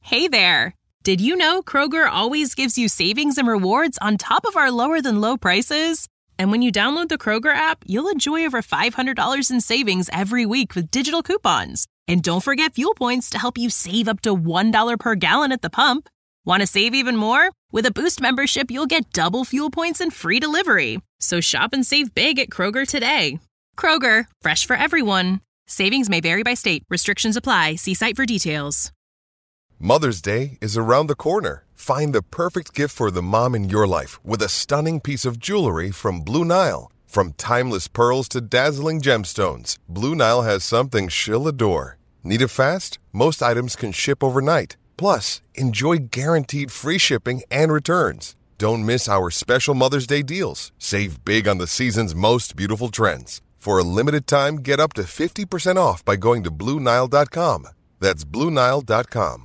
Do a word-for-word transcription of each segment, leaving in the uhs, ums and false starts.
Hey there! Did you know Kroger always gives you savings and rewards on top of our lower-than-low prices? And when you download the Kroger app, you'll enjoy over five hundred dollars in savings every week with digital coupons. And don't forget fuel points to help you save up to one dollar per gallon at the pump. Want to save even more? With a Boost membership, you'll get double fuel points and free delivery. So shop and save big at Kroger today. Kroger, fresh for everyone. Savings may vary by state. Restrictions apply. See site for details. Mother's Day is around the corner. Find the perfect gift for the mom in your life with a stunning piece of jewelry from Blue Nile. From timeless pearls to dazzling gemstones, Blue Nile has something she'll adore. Need it fast? Most items can ship overnight. Plus, enjoy guaranteed free shipping and returns. Don't miss our special Mother's Day deals. Save big on the season's most beautiful trends. For a limited time, get up to fifty percent off by going to Blue Nile dot com. That's Blue Nile dot com.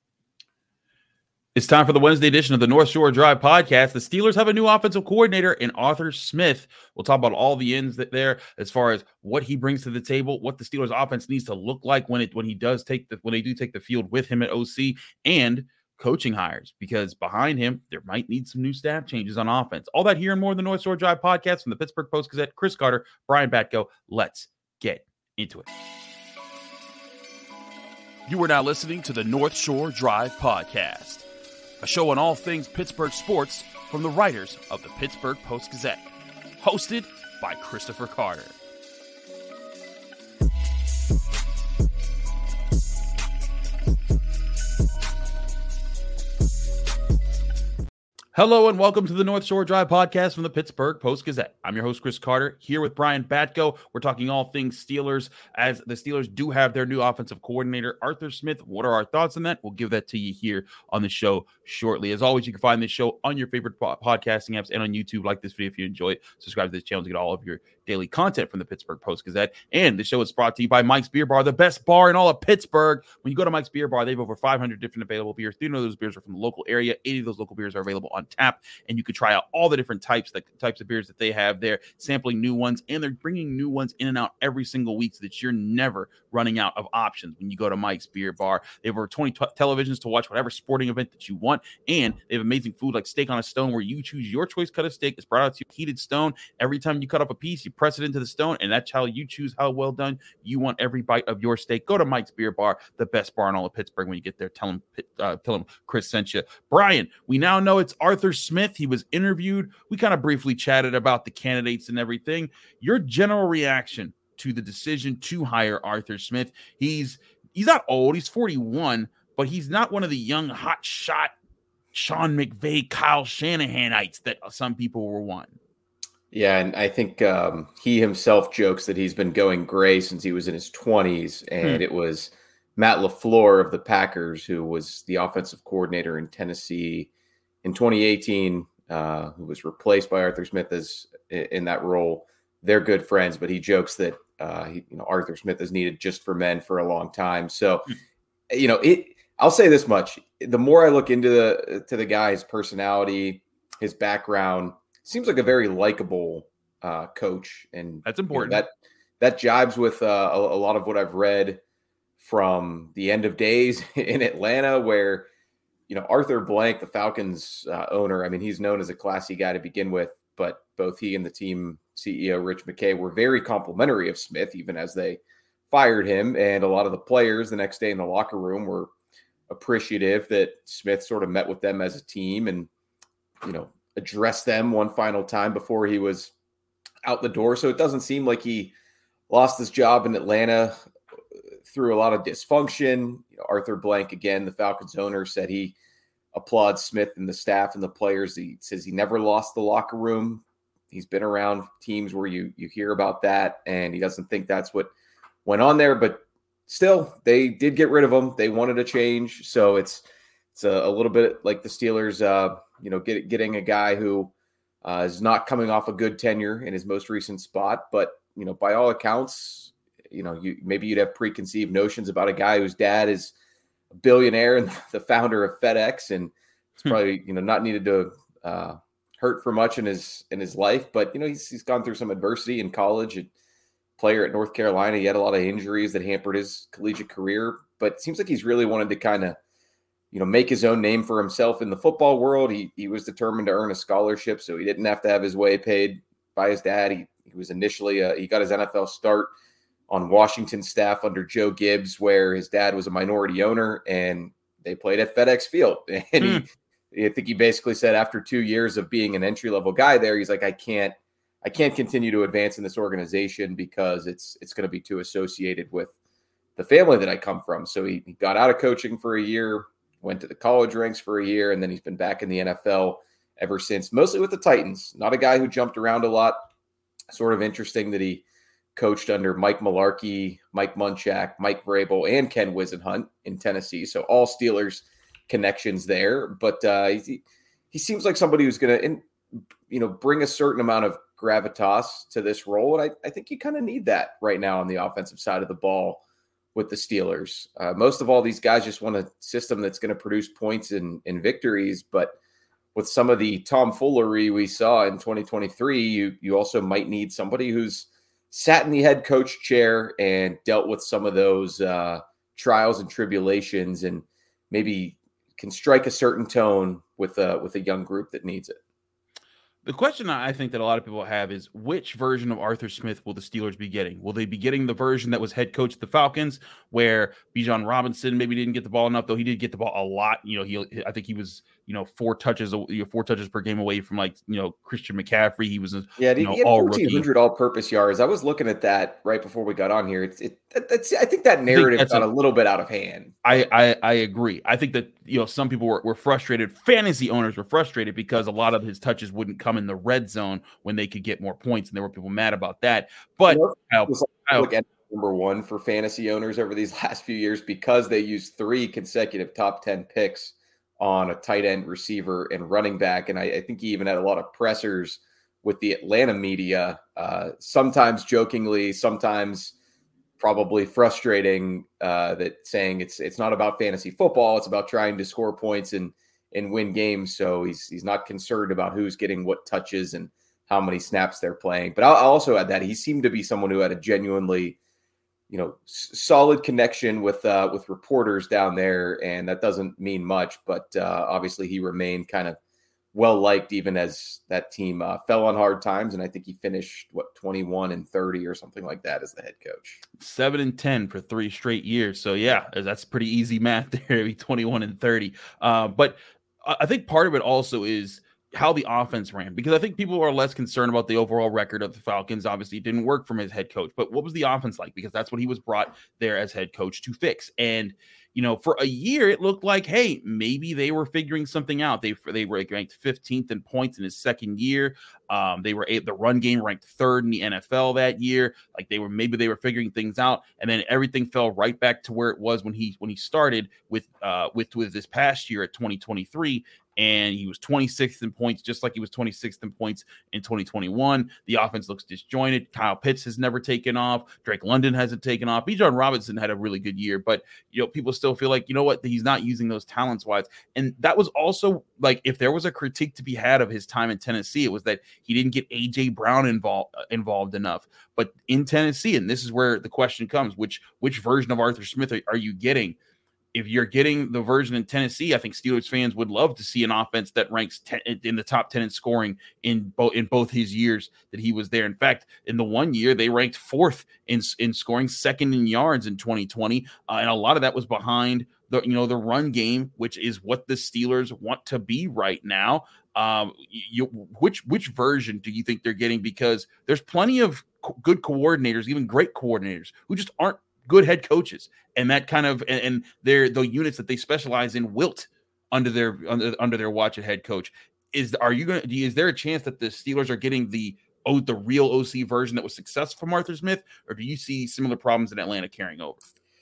It's time for the Wednesday edition of the North Shore Drive podcast. The Steelers have a new offensive coordinator in Arthur Smith. We'll talk about all the ins that there as far as what he brings to the table, what the Steelers offense needs to look like when it when he does take the when they do take the field with him at O C, and coaching hires, because behind him there might need some new staff changes on offense. All that here and more in the North Shore Drive podcast from the Pittsburgh Post-Gazette. Chris Carter, Brian Batko. Let's get into it. You are now listening to the North Shore Drive podcast, a show on all things Pittsburgh sports from the writers of the Pittsburgh Post-Gazette. Hosted by Christopher Carter. Hello and welcome to the North Shore Drive podcast from the Pittsburgh Post-Gazette. I'm your host, Chris Carter, here with Brian Batko. We're talking all things Steelers, as the Steelers do have their new offensive coordinator, Arthur Smith. What are our thoughts on that? We'll give that to you here on the show shortly. As always, you can find this show on your favorite po- podcasting apps and on YouTube. Like this video if you enjoy it. Subscribe to this channel to get all of your daily content from the Pittsburgh Post-Gazette. And the show is brought to you by Mike's Beer Bar, the best bar in all of Pittsburgh. When you go to Mike's Beer Bar, they have over five hundred different available beers. three hundred of those beers are from the local area. eighty of those local beers are available on tap, and you can try out all the different types, the types of beers that they have there, sampling new ones, and they're bringing new ones in and out every single week so that you're never running out of options when you go to Mike's Beer Bar. They have over twenty t- televisions to watch whatever sporting event that you want, and they have amazing food like steak on a stone, where you choose your choice cut of steak. It's brought out to you heated stone. Every time you cut up a piece, you press it into the stone, and that's how you choose how well done you want every bite of your steak. Go to Mike's Beer Bar, the best bar in all of Pittsburgh. When you get there, tell them, uh, tell them Chris sent you. Brian, we now know it's Arthur Smith. He was interviewed. We kind of briefly chatted about the candidates and everything. Your general reaction to the decision to hire Arthur Smith? He's he's not old. He's forty-one, but he's not one of the young hot shot Sean McVay, Kyle Shanahan-ites that some people were wanting. Yeah, and I think um, he himself jokes that he's been going gray since he was in his twenties, and hmm. it was Matt LaFleur of the Packers, who was the offensive coordinator in Tennessee in twenty eighteen, uh, who was replaced by Arthur Smith as in that role. They're good friends, but he jokes that uh, he, you know, Arthur Smith is needed just for men for a long time. So, hmm. you know, it. I'll say this much: the more I look into the to the guy, his personality, his background, seems like a very likable uh, coach, and that's important. You know, that that jibes with uh, a, a lot of what I've read from the end of days in Atlanta, where you know Arthur Blank, the Falcons uh, owner. I mean, he's known as a classy guy to begin with, but both he and the team C E O Rich McKay were very complimentary of Smith, even as they fired him. And a lot of the players the next day in the locker room were appreciative that Smith sort of met with them as a team and you know addressed them one final time before he was out the door. So it doesn't seem like he lost his job in Atlanta through a lot of dysfunction. You know, Arthur Blank, again, the Falcons owner, said he applauds Smith and the staff and the players. He says he never lost the locker room. He's been around teams where you you hear about that, and he doesn't think that's what went on there. But still, they did get rid of him. They wanted a change. So it's it's a, a little bit like the Steelers, uh, you know, get, getting a guy who uh, is not coming off a good tenure in his most recent spot. But, you know, by all accounts, you know, you maybe you'd have preconceived notions about a guy whose dad is a billionaire and the founder of FedEx, and it's probably, you know, not needed to uh, hurt for much in his in his life. But, you know, he's, he's gone through some adversity in college. And player at North Carolina, he had a lot of injuries that hampered his collegiate career, but it seems like he's really wanted to kind of you know, make his own name for himself in the football world. He he was determined to earn a scholarship, so he didn't have to have his way paid by his dad. He, he was initially, a, he got his N F L start on Washington's staff under Joe Gibbs, where his dad was a minority owner, and they played at FedEx Field. And mm. he, I think he basically said after two years of being an entry-level guy there, he's like, I can't, I can't continue to advance in this organization because it's, it's going to be too associated with the family that I come from. So he, he got out of coaching for a year, went to the college ranks for a year, and then he's been back in the N F L ever since, mostly with the Titans. Not a guy who jumped around a lot. Sort of interesting that he coached under Mike Mularkey, Mike Munchak, Mike Vrabel, and Ken Whisenhunt in Tennessee. So all Steelers connections there. But uh, he, he seems like somebody who's going to, you know, bring a certain amount of gravitas to this role. And I, I think you kind of need that right now on the offensive side of the ball with the Steelers. Uh, most of all, these guys just want a system that's going to produce points and, and victories. But with some of the tomfoolery we saw in twenty twenty-three, you you also might need somebody who's sat in the head coach chair and dealt with some of those uh, trials and tribulations, and maybe can strike a certain tone with a, with a young group that needs it. The question I think that a lot of people have is, which version of Arthur Smith will the Steelers be getting? Will they be getting the version that was head coach of the Falcons, where Bijan Robinson maybe didn't get the ball enough, though he did get the ball a lot. You know, he I think he was, you know, four touches, you know, four touches per game away from, like, you know, Christian McCaffrey. He was, a, yeah, you know, he had all fourteen hundred all-purpose yards. I was looking at that right before we got on here. It's it. That's, I think that narrative think got a, a little bit out of hand. I, I I agree. I think that, you know, some people were, were frustrated. Fantasy owners were frustrated because a lot of his touches wouldn't come in the red zone when they could get more points, and there were people mad about that. But you know, I'll, I'll, number one for fantasy owners over these last few years because they used three consecutive top ten picks on a tight end, receiver, and running back. And I, I think he even had a lot of pressers with the Atlanta media, uh, sometimes jokingly, sometimes probably frustrating, uh, that saying it's it's not about fantasy football, it's about trying to score points and and win games. So he's he's not concerned about who's getting what touches and how many snaps they're playing. But I'll, I'll also add that he seemed to be someone who had a genuinely, you know, s- solid connection with uh, with reporters down there, and that doesn't mean much. But uh, obviously, he remained kind of well liked even as that team uh, fell on hard times. And I think he finished what twenty-one and thirty or something like that as the head coach. Seven and ten for three straight years. So yeah, that's pretty easy math there. twenty-one and thirty. Uh, but I think part of it also is how the offense ran, because I think people are less concerned about the overall record of the Falcons. Obviously, it didn't work from his head coach, but what was the offense like? Because that's what he was brought there as head coach to fix. And, you know, for a year, it looked like, hey, maybe they were figuring something out. They they were ranked fifteenth in points in his second year. Um, they were a, the run game ranked third in the N F L that year. Like they were, maybe they were figuring things out, and then everything fell right back to where it was when he when he started with uh with with this past year at twenty twenty-three. And he was twenty-sixth in points, just like he was twenty-sixth in points in twenty twenty-one. The offense looks disjointed. Kyle Pitts has never taken off. Drake London hasn't taken off. Bijan Robinson had a really good year, but you know, people still feel like, you know what, he's not using those talents wise. And that was also like, if there was a critique to be had of his time in Tennessee, it was that he didn't get A J Brown involved involved enough. But in Tennessee, and this is where the question comes, which which version of Arthur Smith are, are you getting? If you're getting the version in Tennessee, I think Steelers fans would love to see an offense that ranks ten, in the top ten in scoring in both in both his years that he was there. In fact, in the one year they ranked fourth in in scoring, second in yards in twenty twenty, uh, and a lot of that was behind the you know the run game, which is what the Steelers want to be right now. Um, you, which which version do you think they're getting? Because there's plenty of co- good coordinators, even great coordinators, who just aren't good head coaches, and that kind of and, and they're the units that they specialize in wilt under their under, under their watch at head coach. Is are you going to is there a chance that the Steelers are getting the oh the real O C version that was successful from Arthur Smith, or do you see similar problems in Atlanta carrying over?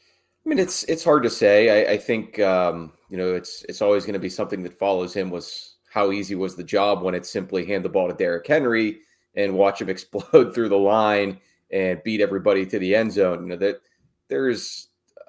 I mean, it's it's hard to say. I, I think um, you know it's it's always going to be something that follows him. Was how easy was the job when it's simply hand the ball to Derrick Henry and watch him explode through the line and beat everybody to the end zone. You know that. There's,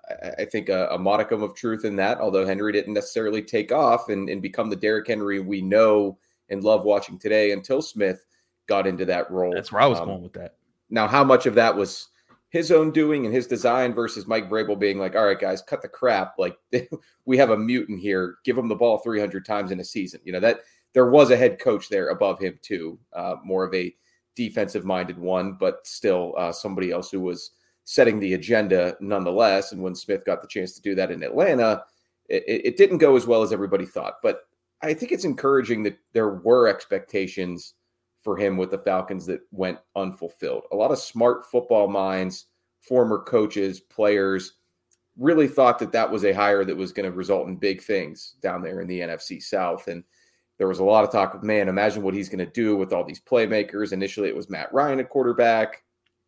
I think, a, a modicum of truth in that, although Henry didn't necessarily take off and, and become the Derrick Henry we know and love watching today until Smith got into that role. That's where I was um, going with that. Now, how much of that was his own doing and his design versus Mike Vrabel being like, all right, guys, cut the crap. Like we have a mutant here. Give him the ball three hundred times in a season. You know, that there was a head coach there above him too, uh, more of a defensive minded one, but still uh, somebody else who was setting the agenda nonetheless. And when Smith got the chance to do that in Atlanta, it, it didn't go as well as everybody thought. But I think it's encouraging that there were expectations for him with the Falcons that went unfulfilled. A lot of smart football minds, former coaches, players really thought that that was a hire that was going to result in big things down there in the N F C South. And there was a lot of talk of, man, imagine what he's going to do with all these playmakers. Initially, it was Matt Ryan at quarterback.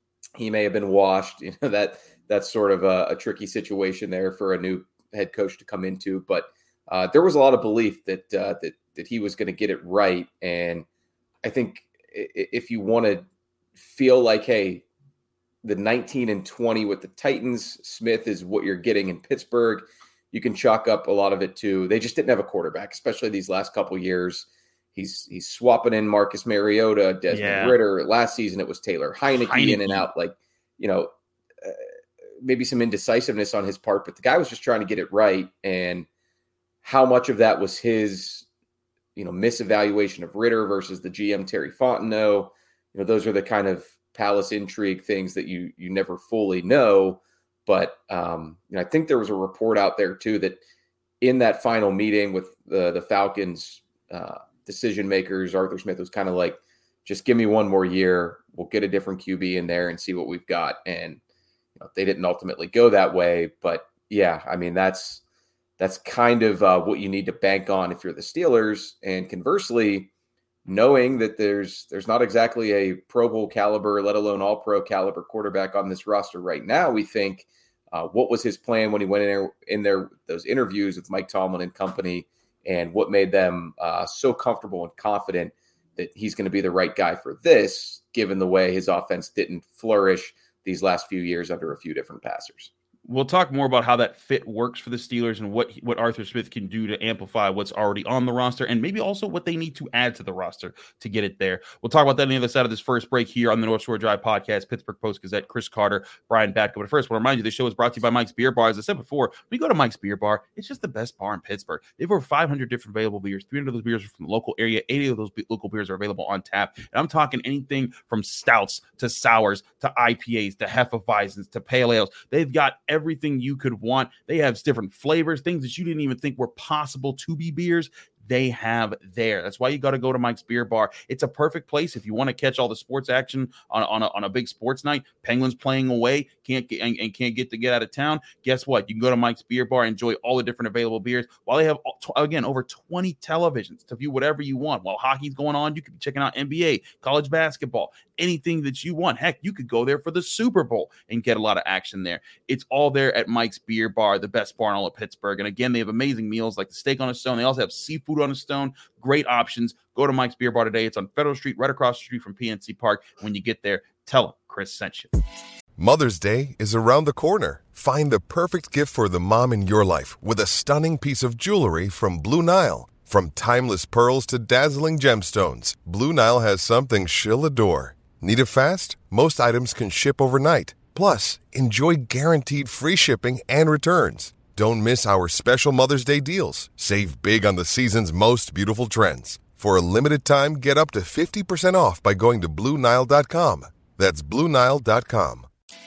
He may have been washed. You know, that that's sort of a, a tricky situation there for a new head coach to come into. But uh, there was a lot of belief that uh, that that he was going to get it right. And I think if you want to feel like, hey, the nineteen and twenty with the Titans, Smith is what you're getting in Pittsburgh, you can chalk up a lot of it to they just didn't have a quarterback, especially these last couple of years. He's he's swapping in Marcus Mariota, Desmond yeah. Ridder. Last season, it was Taylor Heineke, Heineke in and out. Like, you know, uh, maybe some indecisiveness on his part, but the guy was just trying to get it right. And how much of that was his, you know, misevaluation of Ridder versus the G M Terry Fontenot? You know, those are the kind of palace intrigue things that you you never fully know. But um, you know, I think there was a report out there too that in that final meeting with the the Falcons uh, decision makers, Arthur Smith was kind of like, just give me one more year. We'll get a different Q B in there and see what we've got. And you know, they didn't ultimately go that way. But yeah, I mean, that's that's kind of uh, what you need to bank on if you're the Steelers. And conversely, knowing that there's there's not exactly a Pro Bowl caliber, let alone all pro caliber quarterback on this roster right now, we think uh, what was his plan when he went in there, in there those interviews with Mike Tomlin and company, and what made them uh, so comfortable and confident that he's going to be the right guy for this, given the way his offense didn't flourish these last few years under a few different passers. We'll talk more about how that fit works for the Steelers and what what Arthur Smith can do to amplify what's already on the roster, and maybe also what they need to add to the roster to get it there. We'll talk about that on the other side of this first break here on the North Shore Drive podcast, Pittsburgh Post-Gazette, Chris Carter, Brian Batko. But first, I want to remind you, this show is brought to you by Mike's Beer Bar. As I said before, when you go to Mike's Beer Bar, it's just the best bar in Pittsburgh. They have over five hundred different available beers. three hundred of those beers are from the local area. eighty of those be- local beers are available on tap. And I'm talking anything from stouts to sours to I P As to Hefeweizens to pale ales. They've got everything you could want. They have different flavors, things that you didn't even think were possible to be beers. They have there. That's why you got to go to Mike's Beer Bar. It's a perfect place if you want to catch all the sports action on, on, a, on a big sports night. Penguins playing away, can't get and, and can't get to get out of town. Guess what? You can go to Mike's Beer Bar, enjoy all the different available beers. While they have, again, over twenty televisions to view whatever you want. While hockey's going on, you could be checking out N B A, college basketball, anything that you want. Heck, you could go there for the Super Bowl and get a lot of action there. It's all there at Mike's Beer Bar, the best bar in all of Pittsburgh. And again, they have amazing meals like the steak on a stone. They also have seafood on a stone. Great options. Go to Mike's Beer Bar today. It's on Federal Street, right across the street from P N C Park. When you get there, tell them Chris sent you. Mother's Day is around the corner. Find the perfect gift for the mom in your life with a stunning piece of jewelry from Blue Nile. From timeless pearls to dazzling gemstones, Blue Nile has something she'll adore. Need it fast? Most items can ship overnight. Plus, enjoy guaranteed free shipping and returns. Don't miss our special Mother's Day deals. Save big on the season's most beautiful trends. For a limited time, get up to fifty percent off by going to Blue Nile dot com. That's Blue Nile dot com.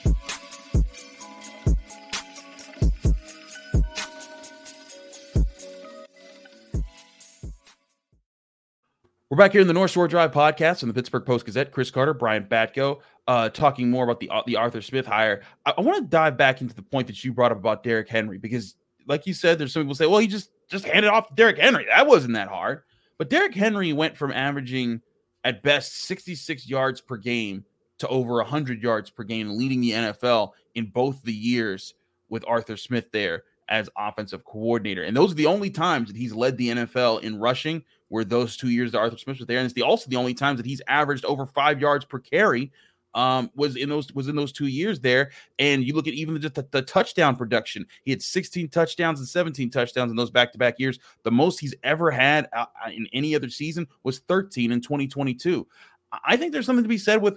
We're back here in the North Shore Drive podcast on the Pittsburgh Post-Gazette. Chris Carter, Brian Batko, uh, talking more about the uh, the Arthur Smith hire. I, I want to dive back into the point that you brought up about Derrick Henry, because like you said, there's some people say, well, he just, just handed off to Derrick Henry. That wasn't that hard. But Derrick Henry went from averaging at best sixty-six yards per game to over one hundred yards per game, leading the N F L in both the years with Arthur Smith there as offensive coordinator. And those are the only times that he's led the N F L in rushing, were those two years that Arthur Smith was there. And it's the, also the only times that he's averaged over five yards per carry um, was in those was in those two years there. And you look at even just the, the touchdown production. He had sixteen touchdowns and seventeen touchdowns in those back-to-back years. The most he's ever had in any other season was thirteen in twenty twenty-two. I think there's something to be said with what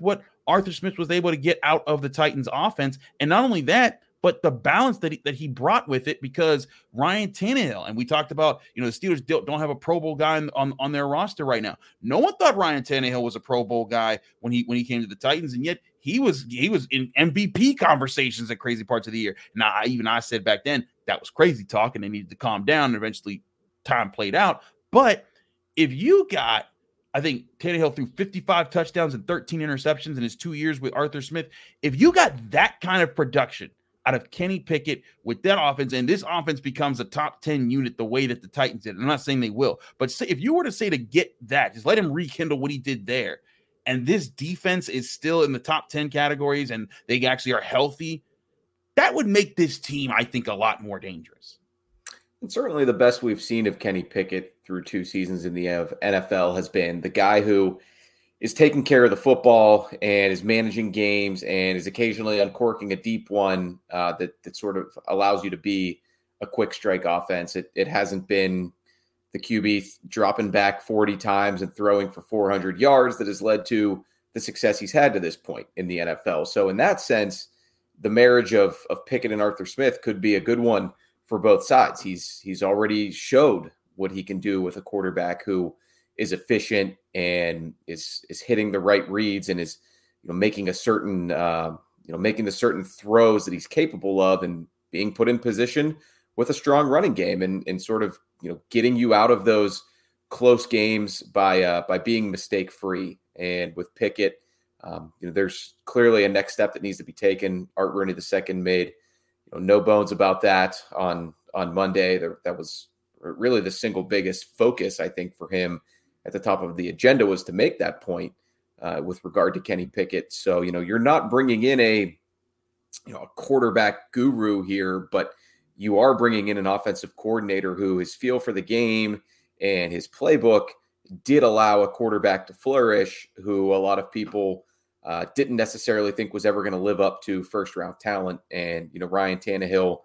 Arthur Smith was able to get out of the Titans offense. And not only that, but the balance that he, that he brought with it, because Ryan Tannehill, and we talked about, you know, the Steelers don't, don't have a Pro Bowl guy on, on their roster right now. No one thought Ryan Tannehill was a Pro Bowl guy when he when he came to the Titans, and yet he was he was in M V P conversations at crazy parts of the year. Now, I, even I said back then that was crazy talk, and they needed to calm down. And eventually, time played out. But if you got, I think Tannehill threw fifty-five touchdowns and thirteen interceptions in his two years with Arthur Smith. If you got that kind of production out of Kenny Pickett with that offense, and this offense becomes a top ten unit the way that the Titans did. I'm not saying they will, but say, if you were to say to get that, just let him rekindle what he did there, and this defense is still in the top ten categories and they actually are healthy, that would make this team, I think, a lot more dangerous. And certainly the best we've seen of Kenny Pickett through two seasons in the N F L has been the guy who is taking care of the football and is managing games and is occasionally uncorking a deep one uh, that, that sort of allows you to be a quick strike offense. It, it hasn't been the Q B dropping back forty times and throwing for four hundred yards that has led to the success he's had to this point in the N F L. So in that sense, the marriage of, of Pickett and Arthur Smith could be a good one for both sides. He's, he's already showed what he can do with a quarterback who is efficient and is is hitting the right reads and is, you know, making a certain uh, you know making the certain throws that he's capable of and being put in position with a strong running game and and sort of, you know, getting you out of those close games by uh, by being mistake free. And with Pickett, um, you know, there's clearly a next step that needs to be taken. Art Rooney the second made, you know, no bones about that on on Monday. There, that was really the single biggest focus, I think, for him at the top of the agenda, was to make that point uh, with regard to Kenny Pickett. So, you know, you're not bringing in a, you know, a quarterback guru here, but you are bringing in an offensive coordinator who his feel for the game and his playbook did allow a quarterback to flourish, who a lot of people uh, didn't necessarily think was ever going to live up to first round talent. And, you know, Ryan Tannehill,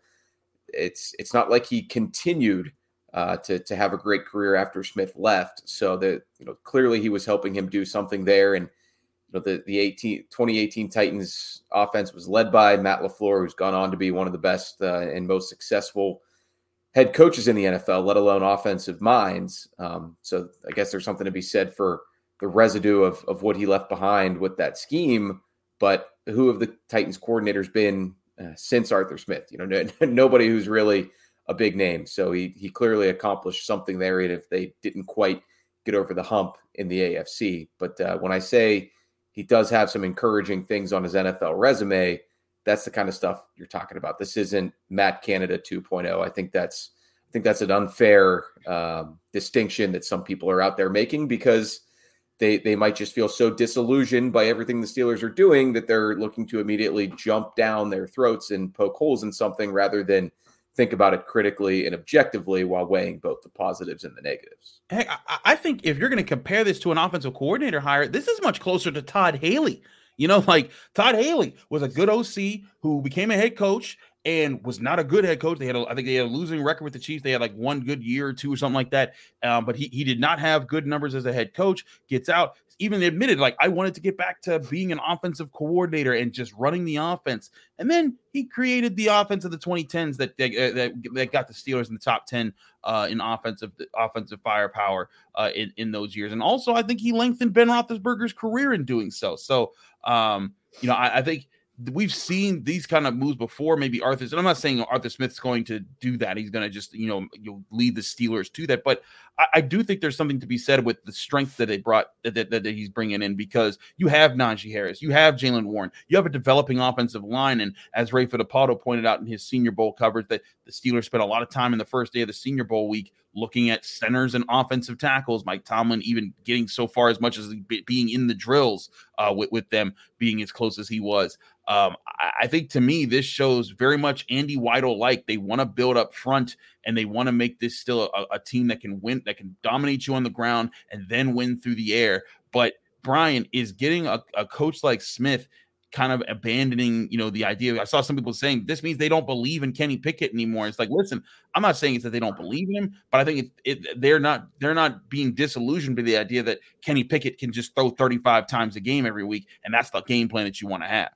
it's, it's not like he continued Uh, to to have a great career after Smith left. So that, you know, clearly he was helping him do something there. And, you know, the the eighteen, twenty eighteen Titans offense was led by Matt LaFleur, who's gone on to be one of the best uh, and most successful head coaches in the N F L, let alone offensive minds. Um, so I guess there's something to be said for the residue of of what he left behind with that scheme. But who have the Titans coordinators been uh, since Arthur Smith? You know, no, nobody who's really a big name. So he he clearly accomplished something there, and if they didn't quite get over the hump in the A F C. But uh, when I say he does have some encouraging things on his N F L resume, that's the kind of stuff you're talking about. This isn't Matt Canada two point oh. I think that's I think that's an unfair um, distinction that some people are out there making, because they they might just feel so disillusioned by everything the Steelers are doing that they're looking to immediately jump down their throats and poke holes in something, rather than think about it critically and objectively while weighing both the positives and the negatives. Hey, I, I think if you're going to compare this to an offensive coordinator hire, this is much closer to Todd Haley. You know, like Todd Haley was a good O C who became a head coach and was not a good head coach. They had, a, I think they had a losing record with the Chiefs. They had like one good year or two or something like that. Um, but he he did not have good numbers as a head coach. Gets out, even admitted, like, I wanted to get back to being an offensive coordinator and just running the offense. And then he created the offense of the twenty tens that that, that, that got the Steelers in the top ten uh, in offensive offensive firepower uh, in, in those years. And also, I think he lengthened Ben Roethlisberger's career in doing so. So, um, you know, I, I think we've seen these kind of moves before. Maybe Arthur, and I'm not saying Arthur Smith's going to do that. He's going to just, you know, you'll lead the Steelers to that. But I, I do think there's something to be said with the strength that they brought, that, that, that he's bringing in, because you have Najee Harris, you have Jaylen Warren, you have a developing offensive line. And as Ray Fittipaldo pointed out in his Senior Bowl coverage, that the Steelers spent a lot of time in the first day of the Senior Bowl week looking at centers and offensive tackles. Mike Tomlin even getting so far as much as being in the drills uh, with, with them, being as close as he was. Um, I, I think to me, this shows very much Andy Weidel-like. They want to build up front, and they want to make this still a, a team that can win, that can dominate you on the ground and then win through the air. But Brian is getting a, a coach like Smith kind of abandoning, you know, the idea. I saw some people saying this means they don't believe in Kenny Pickett anymore. It's like, listen, I'm not saying it's that they don't believe in him, but I think it, it they're not they're not being disillusioned by the idea that Kenny Pickett can just throw thirty-five times a game every week, and that's the game plan that you want to have.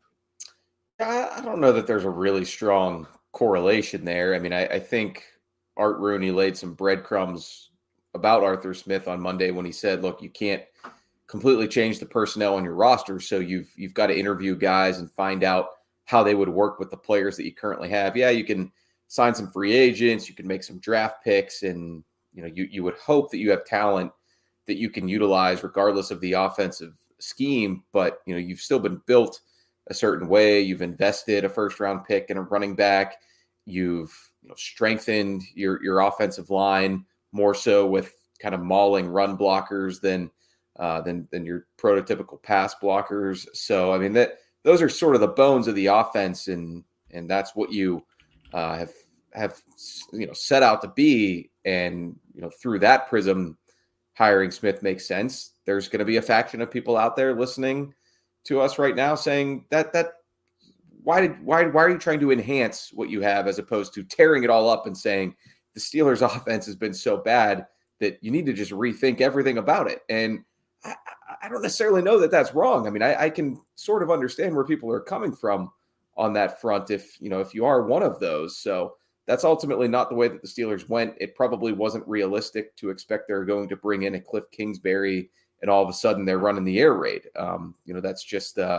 I don't know that there's a really strong correlation there. I mean, I, I think Art Rooney laid some breadcrumbs about Arthur Smith on Monday when he said, look, you can't completely change the personnel on your roster. So you've, you've got to interview guys and find out how they would work with the players that you currently have. Yeah, you can sign some free agents, you can make some draft picks, and, you know, you, you would hope that you have talent that you can utilize regardless of the offensive scheme. But, you know, you've still been built a certain way. You've invested a first round pick and a running back. You've, you know, strengthened your, your offensive line more so with kind of mauling run blockers than, uh, than, than your prototypical pass blockers. So, I mean, that those are sort of the bones of the offense, and, and that's what you uh, have, have, you know, set out to be. And, you know, through that prism, hiring Smith makes sense. There's going to be a faction of people out there listening to us right now saying that, that why did, why, why are you trying to enhance what you have as opposed to tearing it all up and saying the Steelers offense has been so bad that you need to just rethink everything about it. And I, I don't necessarily know that that's wrong. I mean, I, I can sort of understand where people are coming from on that front if, you know, if you are one of those. So that's ultimately not the way that the Steelers went. It probably wasn't realistic to expect they're going to bring in a Cliff Kingsbury and all of a sudden they're running the air raid. Um, you know, that's just, uh,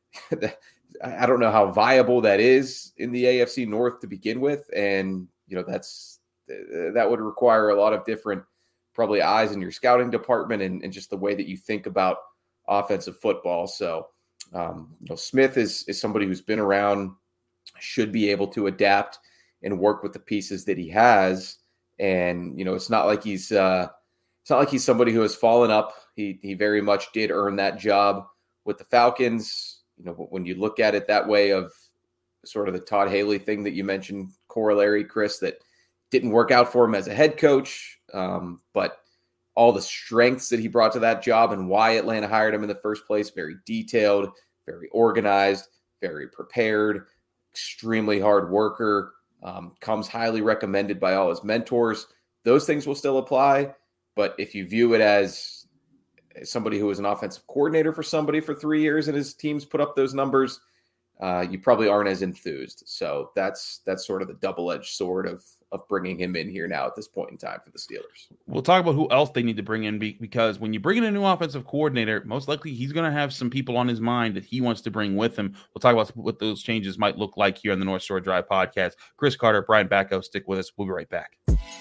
I don't know how viable that is in the A F C North to begin with. And, you know, that's, that would require a lot of different probably eyes in your scouting department and, and just the way that you think about offensive football. So, um, you know, Smith is, is somebody who's been around, should be able to adapt and work with the pieces that he has. And, you know, it's not like he's, uh, it's not like he's somebody who has fallen up. He, he very much did earn that job with the Falcons. You know, when you look at it that way of sort of the Todd Haley thing that you mentioned, corollary, Chris, that didn't work out for him as a head coach. Um, but all the strengths that he brought to that job and why Atlanta hired him in the first place, very detailed, very organized, very prepared, extremely hard worker, um, comes highly recommended by all his mentors. Those things will still apply. But if you view it as somebody who was an offensive coordinator for somebody for three years and his teams put up those numbers, uh, you probably aren't as enthused. So that's that's sort of the double-edged sword of of bringing him in here now at this point in time for the Steelers. We'll talk about who else they need to bring in, because when you bring in a new offensive coordinator, most likely he's going to have some people on his mind that he wants to bring with him. We'll talk about what those changes might look like here on the North Shore Drive podcast. Chris Carter, Brian Batko, stick with us. We'll be right back.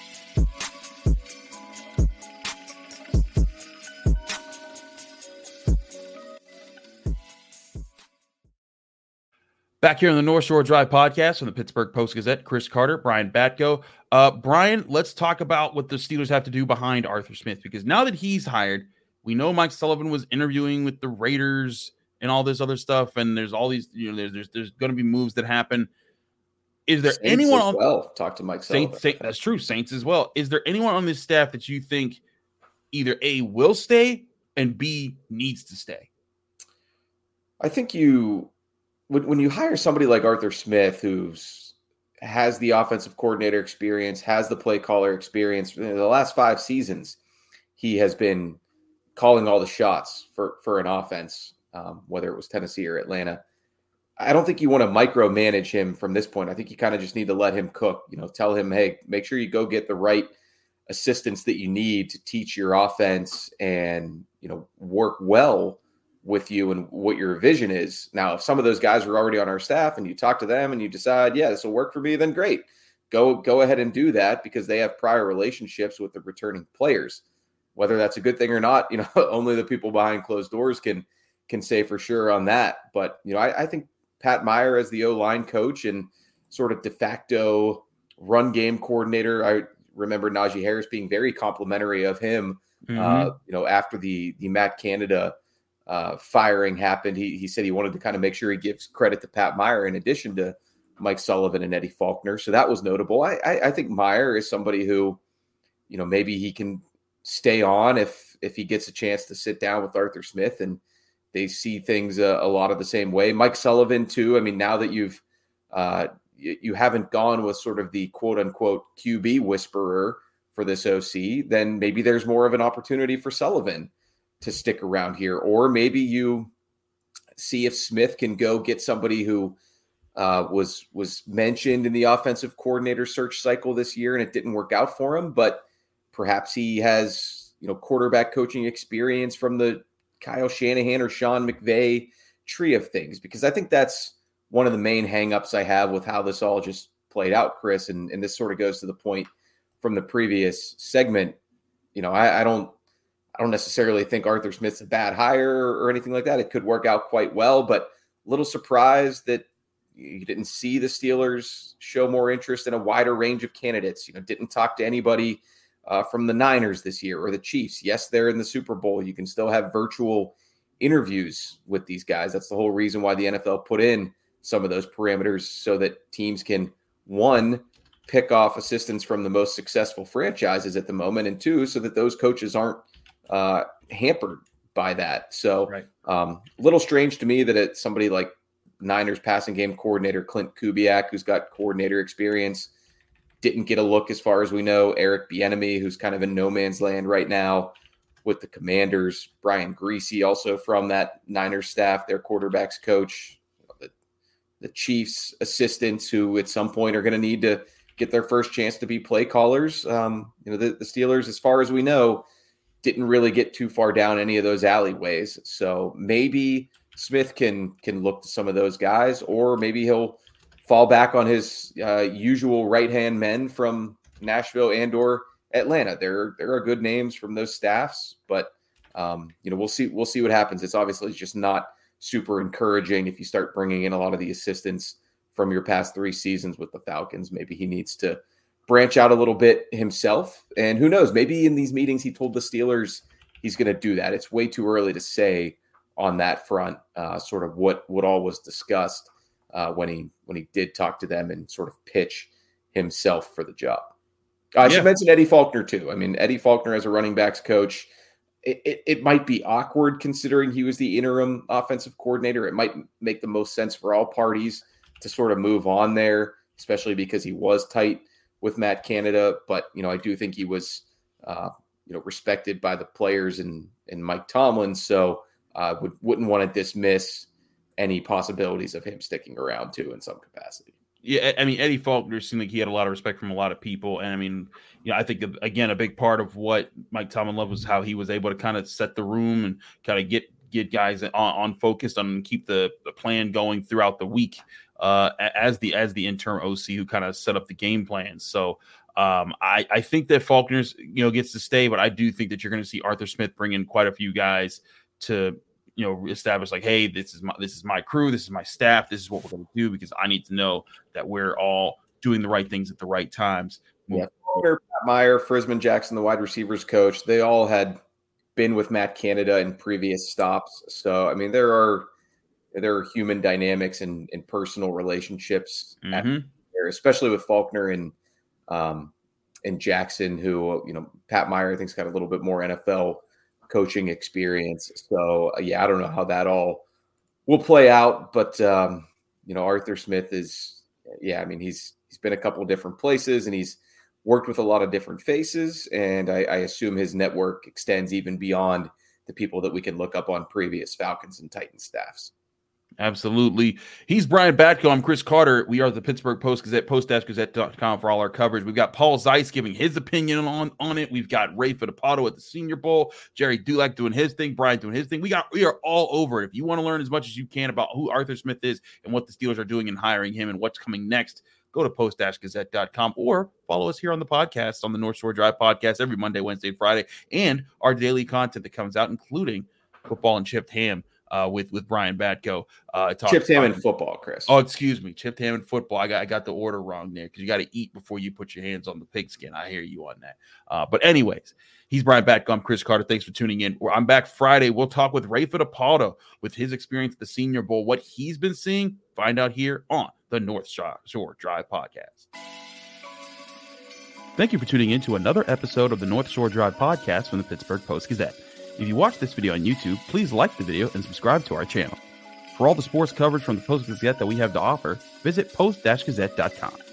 Back here on the North Shore Drive podcast from the Pittsburgh Post-Gazette, Chris Carter, Brian Batko. Uh, Brian, let's talk about what the Steelers have to do behind Arthur Smith, because now that he's hired, we know Mike Sullivan was interviewing with the Raiders and all this other stuff, and there's all these, you know, there's there's, there's going to be moves that happen. Is there Saints anyone as on well? Talk to Mike Sullivan. Saints, Saints, that's true, Saints as well. Is there anyone on this staff that you think either A, will stay, and B, needs to stay? I think you. When you hire somebody like Arthur Smith, who's has the offensive coordinator experience, has the play caller experience, in the last five seasons, he has been calling all the shots for, for an offense, um, whether it was Tennessee or Atlanta. I don't think you want to micromanage him from this point. I think you kind of just need to let him cook. You know, tell him, hey, make sure you go get the right assistance that you need to teach your offense and, you know, work well with you and what your vision is. Now, if some of those guys are already on our staff and you talk to them and you decide, yeah, this will work for me, then great. Go, go ahead and do that, because they have prior relationships with the returning players. Whether that's a good thing or not, you know, only the people behind closed doors can, can say for sure on that. But, you know, I, I think Pat Meyer as the O-line coach and sort of de facto run game coordinator, I remember Najee Harris being very complimentary of him, mm-hmm. uh, you know, after the, the Matt Canada Uh, firing happened. He he said he wanted to kind of make sure he gives credit to Pat Meyer in addition to Mike Sullivan and Eddie Faulkner. So that was notable. I, I I think Meyer is somebody who, you know, maybe he can stay on if if he gets a chance to sit down with Arthur Smith and they see things a, a lot of the same way. Mike Sullivan too. I mean, now that you've uh, you, you haven't gone with sort of the quote unquote Q B whisperer for this O C, then maybe there's more of an opportunity for Sullivan to stick around here, or maybe you see if Smith can go get somebody who uh, was was mentioned in the offensive coordinator search cycle this year, and it didn't work out for him. But perhaps he has, you know, quarterback coaching experience from the Kyle Shanahan or Sean McVay tree of things, because I think that's one of the main hangups I have with how this all just played out, Chris. And, and this sort of goes to the point from the previous segment. You know, I, I don't, I don't necessarily think Arthur Smith's a bad hire or anything like that. It could work out quite well, but a little surprised that you didn't see the Steelers show more interest in a wider range of candidates. You know, didn't talk to anybody uh, from the Niners this year or the Chiefs. Yes, they're in the Super Bowl. You can still have virtual interviews with these guys. That's the whole reason why the N F L put in some of those parameters, so that teams can, one, pick off assistants from the most successful franchises at the moment, and two, so that those coaches aren't uh, hampered by that. So right. um, a little strange to me that it's somebody like Niners passing game coordinator Clint Kubiak, who's got coordinator experience, didn't get a look as far as we know. Eric Bieniemy, who's kind of in no man's land right now with the Commanders. Brian Griese, also from that Niners staff, their quarterback's coach. The, the Chiefs assistants, who at some point are going to need to get their first chance to be play callers. Um, you know, the, the Steelers, as far as we know, didn't really get too far down any of those alleyways. So maybe Smith can can look to some of those guys, or maybe he'll fall back on his uh, usual right-hand men from Nashville and or Atlanta. There, there are good names from those staffs, but um, you know, we'll see. We'll see what happens. It's obviously just not super encouraging if you start bringing in a lot of the assistants from your past three seasons with the Falcons. Maybe he needs to branch out a little bit himself, and who knows? Maybe in these meetings he told the Steelers he's going to do that. It's way too early to say on that front, uh, sort of what what all was discussed uh, when he when he did talk to them and sort of pitch himself for the job. Uh, I yeah. should mention Eddie Faulkner too. I mean, Eddie Faulkner as a running backs coach, it, it, it might be awkward considering he was the interim offensive coordinator. It might make the most sense for all parties to sort of move on there, especially because he was tight with Matt Canada. But, you know, I do think he was, uh, you know, respected by the players and, and Mike Tomlin. So I uh, would, wouldn't want to dismiss any possibilities of him sticking around too in some capacity. Yeah, I mean, Eddie Faulkner seemed like he had a lot of respect from a lot of people. And I mean, you know, I think, again, a big part of what Mike Tomlin loved was how he was able to kind of set the room and kind of get get guys on, on focused on keep the, the plan going throughout the week uh, as the as the interim O C who kind of set up the game plans. So um, I, I think that Faulkner's, you know, gets to stay, but I do think that you're going to see Arthur Smith bring in quite a few guys to, you know, establish like, hey, this is my this is my crew, this is my staff, this is what we're going to do, because I need to know that we're all doing the right things at the right times. Yeah, Pat Meyer, Frisman Jackson, the wide receivers coach, they all had been with Matt Canada in previous stops. So I mean, there are there are human dynamics and, and personal relationships mm-hmm. there, especially with Faulkner and um and Jackson, who, you know, Pat Meyer I think's got a little bit more N F L coaching experience. So yeah, I don't know how that all will play out, but um, you know, Arthur Smith is, yeah, I mean, he's, he's been a couple of different places and he's worked with a lot of different faces. And I, I assume his network extends even beyond the people that we can look up on previous Falcons and Titans staffs. Absolutely. He's Brian Batko. I'm Chris Carter. We are the Pittsburgh Post-Gazette, post dash gazette dot com for all our coverage. We've got Paul Zeitz giving his opinion on, on it. We've got Ray Fittipaldo at the Senior Bowl, Jerry Dulac doing his thing, Brian doing his thing. We got we are all over it. If you want to learn as much as you can about who Arthur Smith is and what the Steelers are doing in hiring him and what's coming next, go to post dash gazette dot com or follow us here on the podcast, on the North Shore Drive podcast every Monday, Wednesday, and Friday, and our daily content that comes out, including Football and Chipped Ham. Uh, with with Brian Batko, uh, chipped ham and football, Chris. Oh, excuse me, chipped ham and football. I got I got the order wrong there because you got to eat before you put your hands on the pigskin. I hear you on that. Uh, but anyways, he's Brian Batko. I'm Chris Carter. Thanks for tuning in. I'm back Friday. We'll talk with Ray Fittipaldo with his experience at the Senior Bowl, what he's been seeing. Find out here on the North Shore Drive podcast. Thank you for tuning in to another episode of the North Shore Drive podcast from the Pittsburgh Post-Gazette. If you watch this video on YouTube, please like the video and subscribe to our channel. For all the sports coverage from the Post-Gazette that we have to offer, visit post dash gazette dot com.